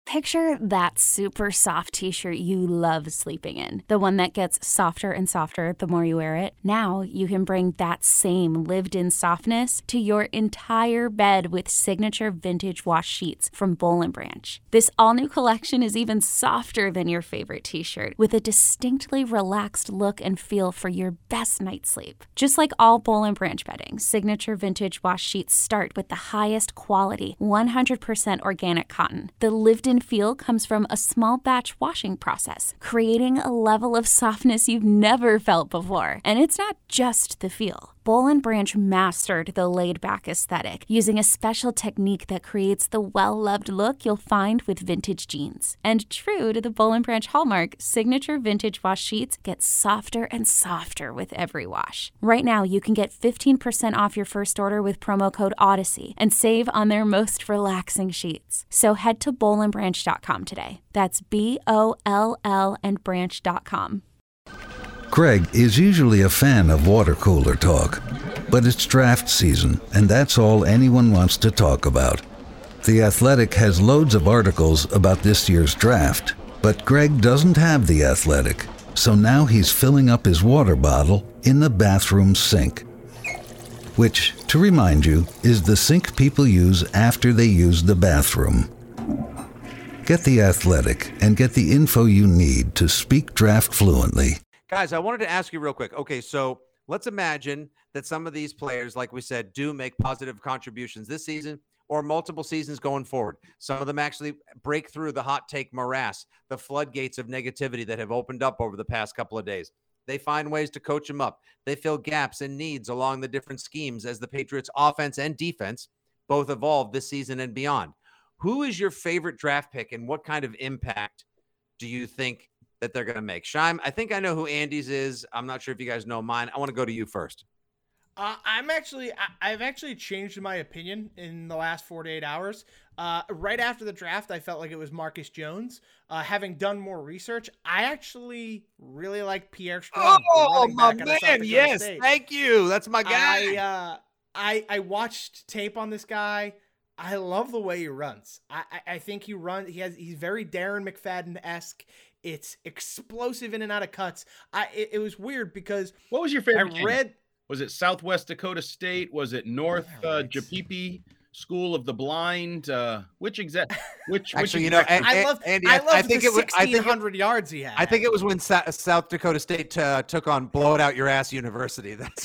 Picture that super soft t-shirt you love sleeping in. The one that gets softer and softer the more you wear it. Now you can bring that same lived-in softness to your entire bed with signature vintage wash sheets from Boll & Branch. This all-new collection is even softer than your favorite t-shirt, with a distinctly relaxed look and feel for your best night's sleep. Just like all Boll & Branch bedding, signature vintage wash sheets start with the highest quality, 100% organic cotton. The lived-in feel comes from a small batch washing process, creating a level of softness you've never felt before. And it's not just the feel. Boll & Branch mastered the laid-back aesthetic using a special technique that creates the well-loved look you'll find with vintage jeans. And true to the Boll & Branch hallmark, signature vintage wash sheets get softer and softer with every wash. Right now, you can get 15% off your first order with promo code Odyssey and save on their most relaxing sheets. So head to bollandbranch.com today. That's BOLL and branch.com. Greg is usually a fan of water cooler talk, but it's draft season, and that's all anyone wants to talk about. The Athletic has loads of articles about this year's draft, but Greg doesn't have The Athletic, so now he's filling up his water bottle in the bathroom sink, which, to remind you, is the sink people use after they use the bathroom. Get The Athletic and get the info you need to speak draft fluently. Guys, I wanted to ask you real quick. Okay, so let's imagine that some of these players, like we said, do make positive contributions this season or multiple seasons going forward. Some of them actually break through the hot take morass, the floodgates of negativity that have opened up over the past couple of days. They find ways to coach them up. They fill gaps and needs along the different schemes as the Patriots' offense and defense both evolve this season and beyond. Who is your favorite draft pick, and what kind of impact do you think that they're going to make? Shime, I think I know who Andy's is. I'm not sure if you guys know mine. I want to go to you first. I've actually changed my opinion in the last 48 hours. Right after the draft, I felt like it was Marcus Jones. Having done more research, I actually really like Pierre Strong. Oh, my man. Yes. Thank you. That's my guy. I watched tape on this guy. I love the way he runs. I think he's very Darren McFadden-esque. It's explosive in and out of cuts. It was weird because what was your favorite? Was it Southwest Dakota State? Was it North Japipi School of the Blind? Which actually, you know, I love the 1,600 yards he had. I think it was when South Dakota State took on Blow It Out Your Ass University. That's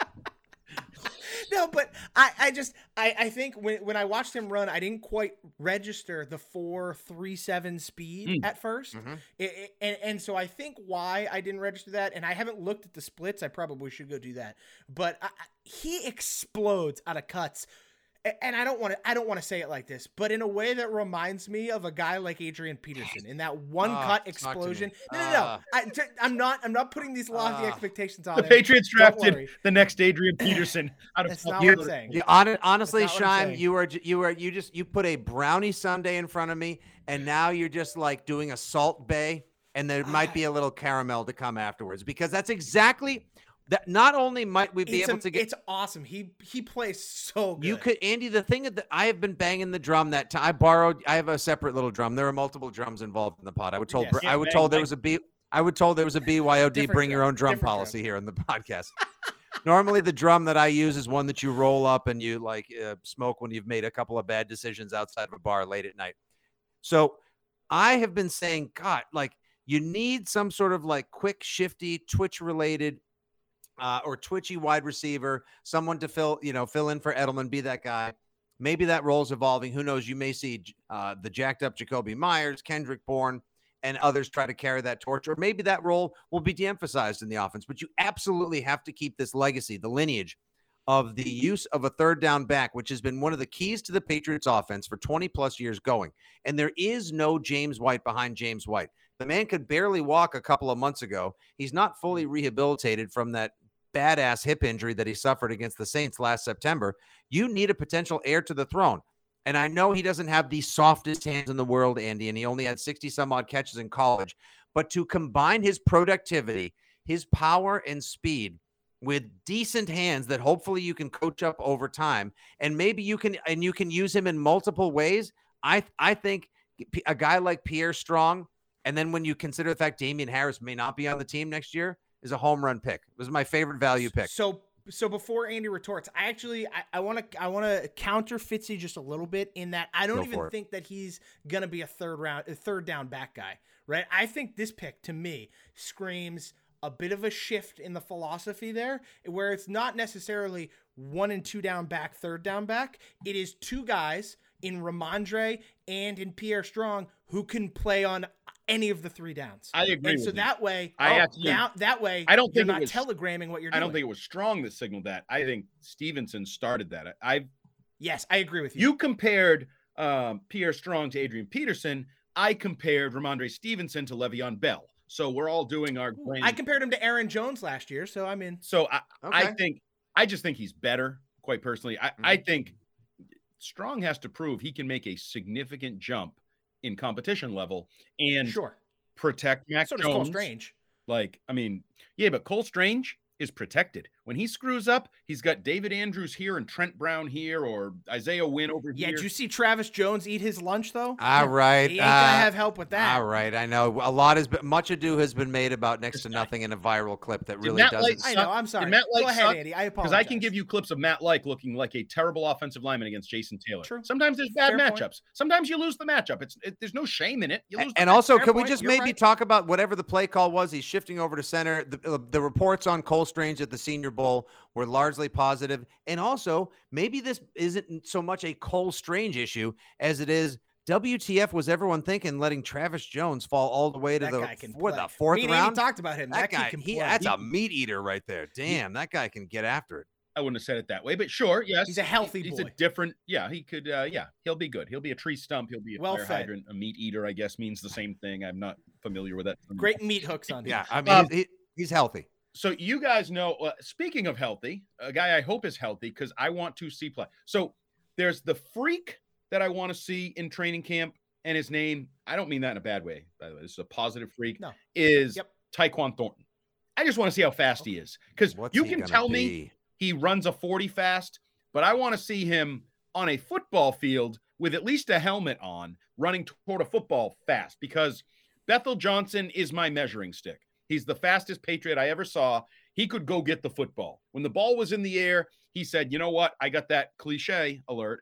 No, but I think when I watched him run, I didn't quite register the 4.37 speed at first. Mm-hmm. And so I think why I didn't register that, and I haven't looked at the splits, I probably should go do that. But he explodes out of cuts. And I don't want to say it like this, but in a way that reminds me of a guy like Adrian Peterson in that one cut explosion. No. I'm not putting these lofty expectations on the him. Patriots drafted the next Adrian Peterson. That's not what I'm saying. Honestly, Shime, you put a brownie sundae in front of me, and now you're just like doing a Salt Bae, and there might be a little caramel to come afterwards, because that's exactly. That not only might we be able to get, it's awesome. He plays so good. You could, Andy. The thing that I have been banging the drum that time. I have a separate little drum. There are multiple drums involved in the pod. I would told there was a BYOD bring your own drum policy here in the podcast. Normally, the drum that I use is one that you roll up and you smoke when you've made a couple of bad decisions outside of a bar late at night. So I have been saying, God, you need some sort of quick, shifty, twitch related. Or twitchy wide receiver, someone to fill in for Edelman, be that guy. Maybe that role's evolving. Who knows? You may see the jacked up Jacoby Myers, Kendrick Bourne, and others try to carry that torch. Or maybe that role will be de-emphasized in the offense. But you absolutely have to keep this legacy, the lineage of the use of a third down back, which has been one of the keys to the Patriots offense for 20 plus years going. And there is no James White behind James White. The man could barely walk a couple of months ago. He's not fully rehabilitated from that badass hip injury that he suffered against the Saints last September. You need a potential heir to the throne. And I know he doesn't have the softest hands in the world, Andy, and he only had 60 some odd catches in college, but to combine his productivity, his power and speed with decent hands that hopefully you can coach up over time, and maybe you can use him in multiple ways. I think a guy like Pierre Strong, and then when you consider the fact Damian Harris may not be on the team next year, is a home run pick. This is my favorite value pick. So before Andy retorts, I want to counter Fitzy just a little bit in that I don't even think that he's gonna be a third down back guy, right? I think this pick to me screams a bit of a shift in the philosophy there, where it's not necessarily 1 and 2 down back, third down back. It is two guys in Ramondre and in Pierre Strong who can play on any of the 3 downs. I agree. And so that way, I don't think you're not telegramming what you're doing. I don't think it was Strong that signaled that. I think Stevenson started that. Yes, I agree with you. You compared Pierre Strong to Adrian Peterson. I compared Ramondre Stevenson to Le'Veon Bell. So we're all doing our brain. I compared him to Aaron Jones last year, so I'm in. So I just think he's better, quite personally. I think Strong has to prove he can make a significant jump in competition level and protect Mac Jones. So does Cole Strange. But Cole Strange is protected. When he screws up, he's got David Andrews here and Trent Brown here, or Isaiah Wynn over here. Yeah, did you see Travis Jones eat his lunch though? All right, he ain't gonna have help with that. All right, I know much ado has been made about next to nothing in a viral clip that really doesn't. I know. I'm sorry. Go ahead, Andy. I apologize. Because I can give you clips of Matt Like looking like a terrible offensive lineman against Jason Taylor. True. Sometimes there's bad Fair matchups. point. Sometimes you lose the matchup. There's no shame in it. You lose. And also, could we just maybe talk about whatever the play call was? He's shifting over to center. The reports on Cole Strange at the Senior Bowl were largely positive. And also, maybe this isn't so much a Cole Strange issue as it is WTF was everyone thinking letting Travis Jones fall all the way to the fourth round? We talked about him. That guy can play. That's a meat eater right there. Damn, that guy can get after it. I wouldn't have said it that way, but sure, yes. He's a healthy boy. He's a different, he could, he'll be good. He'll be a tree stump. He'll be a fire hydrant. A meat eater, I guess, means the same thing. I'm not familiar with that. Great meat hooks on him. Yeah, I mean, he's healthy. So you guys know, speaking of healthy, a guy I hope is healthy because I want to see play. So there's the freak that I want to see in training camp, and his name, I don't mean that in a bad way, by the way. This is a positive freak, is Tyquan Thornton. I just want to see how fast he is because you can tell me he runs a 40 fast, but I want to see him on a football field with at least a helmet on running toward a football fast because Bethel Johnson is my measuring stick. He's the fastest Patriot I ever saw. He could go get the football. When the ball was in the air, he said, you know what? I got that cliche alert,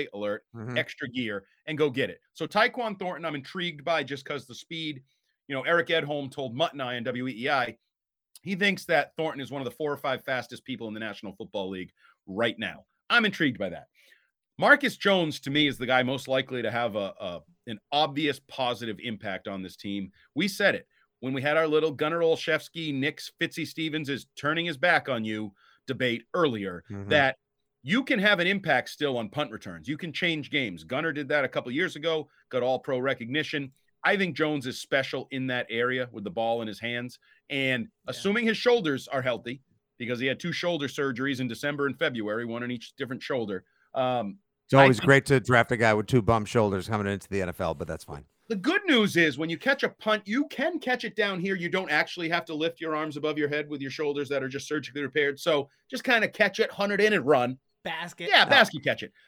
extra gear, and go get it. So Tyquan Thornton, I'm intrigued by just because the speed. Eric Edholm told Mutt and I on WEEI, he thinks that Thornton is one of the 4 or 5 fastest people in the National Football League right now. I'm intrigued by that. Marcus Jones, to me, is the guy most likely to have an obvious positive impact on this team. We said it. When we had our little Gunnar Olszewski, Nick Fitzy Stevens is turning his back on you debate earlier, that you can have an impact still on punt returns. You can change games. Gunnar did that a couple of years ago, got all-pro recognition. I think Jones is special in that area with the ball in his hands. And assuming his shoulders are healthy, because he had 2 shoulder surgeries in December and February, one on each different shoulder. It's always great to draft a guy with 2 bum shoulders coming into the NFL, but that's fine. The good news is when you catch a punt, you can catch it down here. You don't actually have to lift your arms above your head with your shoulders that are just surgically repaired. So just kind of catch it, hunt it in and run. Basket. Yeah, basket catch it.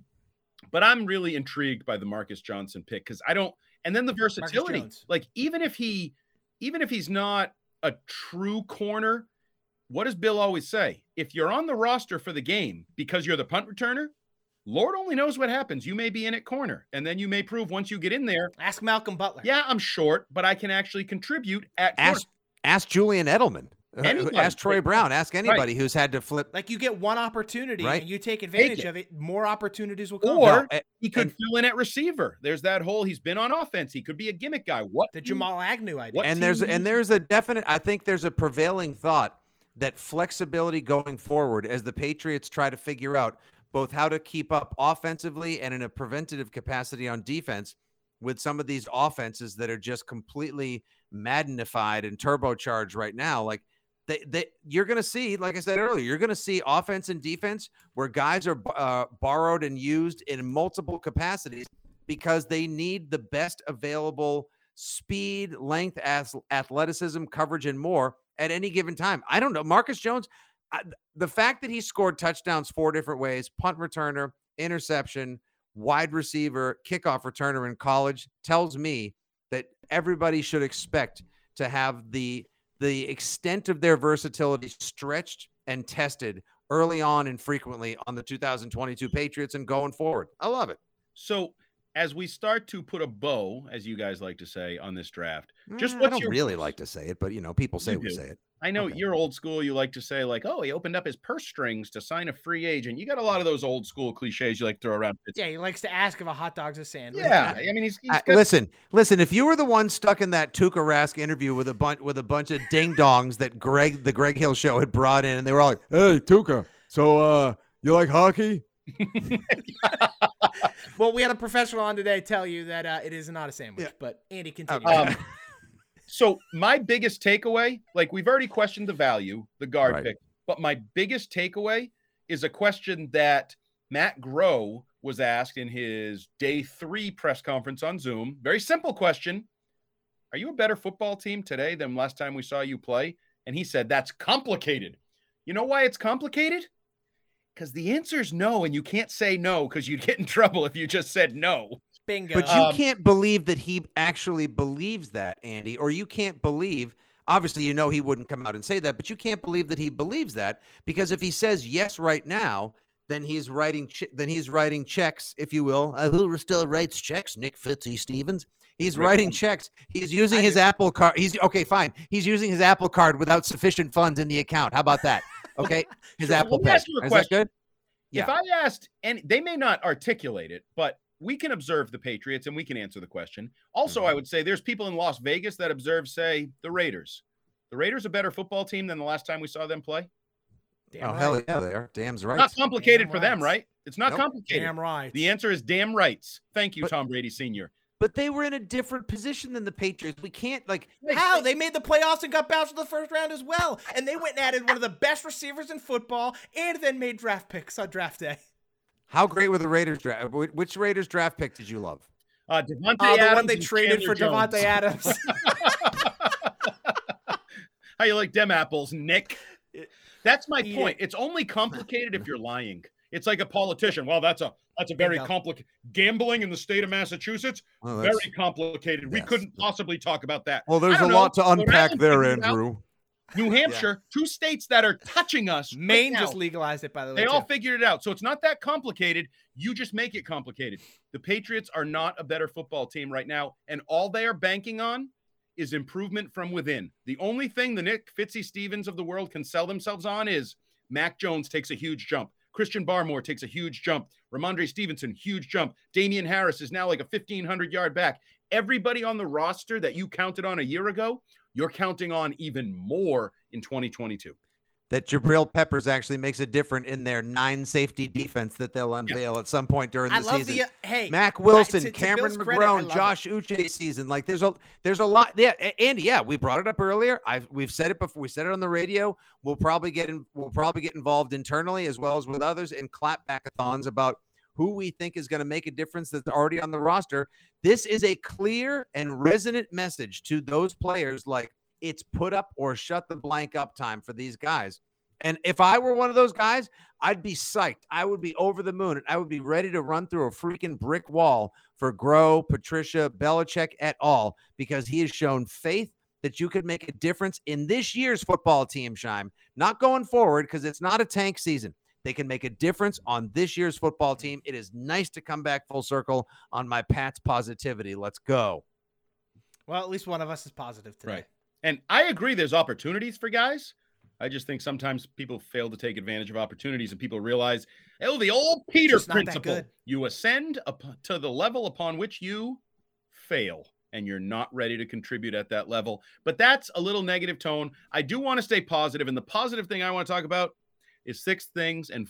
But I'm really intrigued by the Marcus Johnson pick because and then the versatility. Like even if he's not a true corner, what does Bill always say? If you're on the roster for the game because you're the punt returner, Lord only knows what happens. You may be in at corner, and then you may prove once you get in there. Ask Malcolm Butler. Yeah, I'm short, but I can actually contribute at ask Julian Edelman. Ask Troy Brown. Ask anybody who's had to flip. Like you get one opportunity and you take advantage of it. More opportunities will come. Or he could fill in at receiver. There's that hole. He's been on offense. He could be a gimmick guy. The Jamal Agnew idea. And there's a definite. I think there's a prevailing thought that flexibility going forward as the Patriots try to figure out both how to keep up offensively and in a preventative capacity on defense with some of these offenses that are just completely magnified and turbocharged right now. Like you're going to see, like I said earlier, you're going to see offense and defense where guys are borrowed and used in multiple capacities because they need the best available speed, length, athleticism, coverage, and more at any given time. I don't know. Marcus Jones, the fact that he scored touchdowns 4 different ways, punt returner, interception, wide receiver, kickoff returner in college tells me that everybody should expect to have the extent of their versatility stretched and tested early on and frequently on the 2022 Patriots and going forward. I love it. So as we start to put a bow, as you guys like to say, on this draft, just I don't really like to say it, but people say we say it. I know you're old school. You like to say like, oh, he opened up his purse strings to sign a free agent. You got a lot of those old school cliches you like to throw around. Yeah, he likes to ask if a hot dog's a sandwich. Yeah, I mean, he's listen. If you were the one stuck in that Tuukka Rask interview with a bunch of ding dongs that the Greg Hill show had brought in, and they were all like, "Hey, Tuukka, so you like hockey?" Well, we had a professional on today tell you that it is not a sandwich, but Andy, continue. So my biggest takeaway, like we've already questioned the value, the guard pick, but my biggest takeaway is a question that Matt Groh was asked in his day 3 press conference on Zoom. Very simple question. Are you a better football team today than last time we saw you play? And he said, that's complicated. You know why it's complicated? Because the answer is no, and you can't say no because you'd get in trouble if you just said no. Bingo. But you can't believe that he actually believes that, Andy, or you can't believe, obviously, he wouldn't come out and say that, but you can't believe that he believes that, because if he says yes right now, then he's writing checks, if you will. Who still writes checks? Nick Fitzy Stevens. He's writing checks. He's using his Apple card. He's using his Apple card without sufficient funds in the account. How about that? Okay. His Apple Pay. Ask you a question. Good? If I asked, and they may not articulate it, but we can observe the Patriots and we can answer the question. Also, I would say there's people in Las Vegas that observe, say, the Raiders. The Raiders a better football team than the last time we saw them play? Hell yeah, they are. Damn's right. Not complicated for them, right? It's not complicated. Damn right. The answer is damn rights. Thank you, Tom Brady Sr. But they were in a different position than the Patriots. We can't how they made the playoffs and got bounced in the first round as well, and they went and added one of the best receivers in football, and then made draft picks on draft day. How great were the Raiders draft? Which Raiders draft pick did you love? Devontae the Adams one they traded for Devontae Adams. How you like them apples, Nick? That's my point. It's only complicated if you're lying. It's like a politician. Well, that's a very complicated gambling in the state of Massachusetts. Very complicated. We couldn't possibly talk about that. Well, there's a lot to unpack there, Andrew. New Hampshire, 2 states that are touching us. Maine just legalized it, by the way. They all figured it out. So it's not that complicated. You just make it complicated. The Patriots are not a better football team right now, and all they are banking on is improvement from within. The only thing the Nick Fitzy Stevens of the world can sell themselves on is Mac Jones takes a huge jump. Christian Barmore takes a huge jump. Ramondre Stevenson, huge jump. Damian Harris is now like a 1,500-yard back. Everybody on the roster that you counted on a year ago, you're counting on even more in 2022. That Jabril Peppers actually makes a difference in their 9-safety defense that they'll unveil at some point during the season. Mac Wilson, Cameron McGrone, Josh Uche season. Like there's a lot. Yeah, Andy. Yeah, we brought it up earlier. We've said it before. We said it on the radio. We'll probably get involved internally as well as with others in clapbackathons about who we think is going to make a difference that's already on the roster. This is a clear and resonant message to those players. Like, it's put up or shut the blank up time for these guys. And if I were one of those guys, I'd be psyched. I would be over the moon, and I would be ready to run through a freaking brick wall for Groh, Patricia, Belichick et al., because he has shown faith that you could make a difference in this year's football team, Scheim. Not going forward, because it's not a tank season. They can make a difference on this year's football team. It is nice to come back full circle on my Pat's positivity. Let's go. Well, at least one of us is positive today. Right. And I agree there's opportunities for guys. I just think sometimes people fail to take advantage of opportunities, and people realize, the old Peter principle. You ascend to the level upon which you fail, and you're not ready to contribute at that level. But that's a little negative tone. I do want to stay positive, and the positive thing I want to talk about is 6 Rings and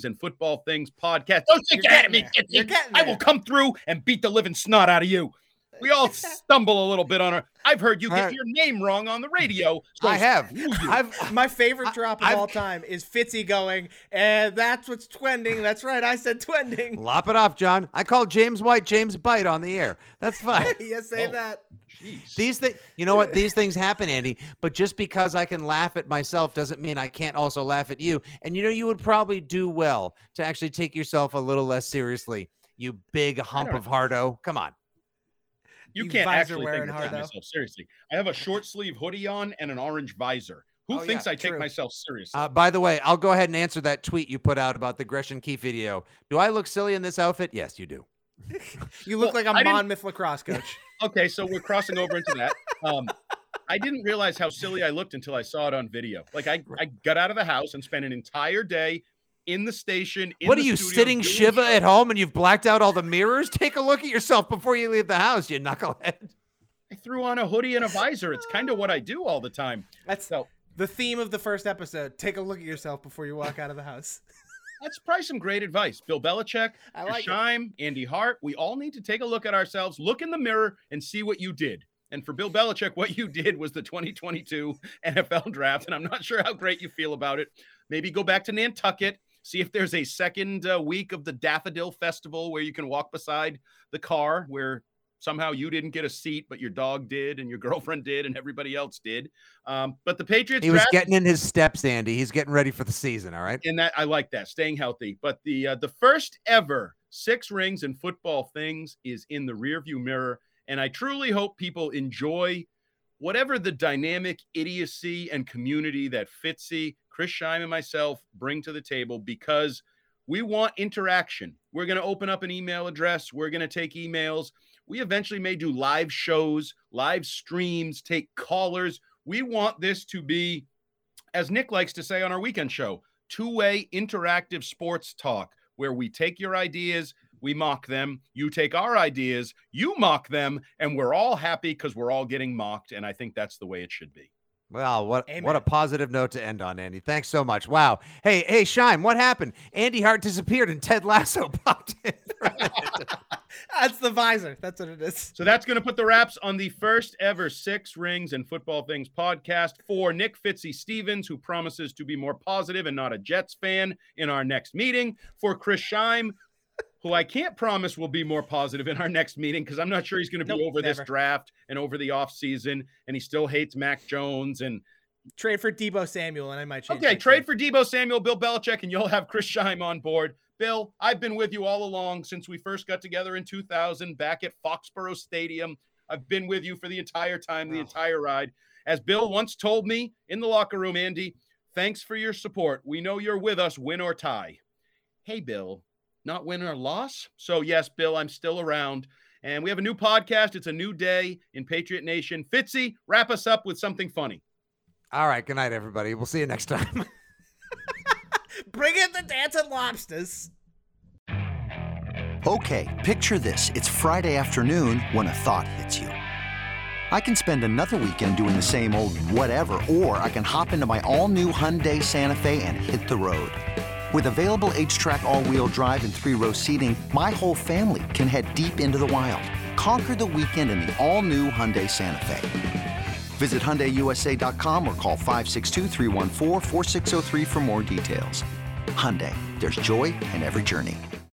Football Things podcast. Don't you get at me, I will come through and beat the living snot out of you. We all stumble a little bit on our. I've heard you get your name wrong on the radio. So I have. My favorite drop of all time is Fitzy going, and that's what's twending. That's right. I said twending. Lop it off, John. I called James White James Bite on the air. That's fine. Yes, say that. Geez. These things, you know what? These things happen, Andy. But just because I can laugh at myself doesn't mean I can't also laugh at you. And you would probably do well to actually take yourself a little less seriously. You big hump of hardo. Come on. You can't actually think I take myself seriously. I have a short sleeve hoodie on and an orange visor. Who thinks I take myself seriously? By the way, I'll go ahead and answer that tweet you put out about the Gresham Key video. Do I look silly in this outfit? Yes, you do. You look like a Monmouth lacrosse coach. Okay, so we're crossing over into that. I didn't realize how silly I looked until I saw it on video. Like I got out of the house and spent an entire day in the station. What are you, sitting Shiva at home and you've blacked out all the mirrors? Take a look at yourself before you leave the house, you knucklehead. I threw on a hoodie and a visor. It's kind of what I do all the time. That's the theme of the first episode. Take a look at yourself before you walk out of the house. That's probably some great advice. Bill Belichick, Scheim, Andy Hart. We all need to take a look at ourselves, look in the mirror, and see what you did. And for Bill Belichick, what you did was the 2022 NFL draft, and I'm not sure how great you feel about it. Maybe go back to Nantucket, see if there's a second week of the Daffodil Festival where you can walk beside the car where somehow you didn't get a seat, but your dog did, and your girlfriend did, and everybody else did. But the Patriots, he was getting in his steps, Andy. He's getting ready for the season. All right, and that I like that, staying healthy. But the first ever 6 rings in football things is in the rearview mirror, and I truly hope people enjoy whatever the dynamic idiocy and community that Fitzy, Chris Scheim, and myself bring to the table, because we want interaction. We're going to open up an email address. We're going to take emails. We eventually may do live shows, live streams, take callers. We want this to be, as Nick likes to say on our weekend show, two-way interactive sports talk, where we take your ideas, we mock them, you take our ideas, you mock them, and we're all happy because we're all getting mocked, and I think that's the way it should be. Well, what a positive note to end on, Andy. Thanks so much. Wow. Hey, Scheim, what happened? Andy Hart disappeared and Ted Lasso popped in. That's the visor. That's what it is. So that's going to put the wraps on the first ever 6 Rings and Football Things podcast. For Nick Fitzy Stevens, who promises to be more positive and not a Jets fan in our next meeting. For Chris Scheim, who I can't promise will be more positive in our next meeting, because I'm not sure he's going to be over this draft and over the offseason, and he still hates Mac Jones. And trade for Deebo Samuel, and I might change. Okay, trade for Deebo Samuel, Bill Belichick, and you'll have Chris Scheim on board. Bill, I've been with you all along since we first got together in 2000 back at Foxborough Stadium. I've been with you for the entire time, the entire ride. As Bill once told me in the locker room, Andy, thanks for your support. We know you're with us, win or tie. Hey, Bill. Not win or loss. So yes, Bill, I'm still around. And we have a new podcast. It's a new day in Patriot Nation. Fitzy, wrap us up with something funny. All right. Good night, everybody. We'll see you next time. Bring in the dancing lobsters. Okay, picture this. It's Friday afternoon when a thought hits you. I can spend another weekend doing the same old whatever, or I can hop into my all-new Hyundai Santa Fe and hit the road. With available H-Track all-wheel drive and 3-row seating, my whole family can head deep into the wild. Conquer the weekend in the all-new Hyundai Santa Fe. Visit HyundaiUSA.com or call 562-314-4603 for more details. Hyundai, there's joy in every journey.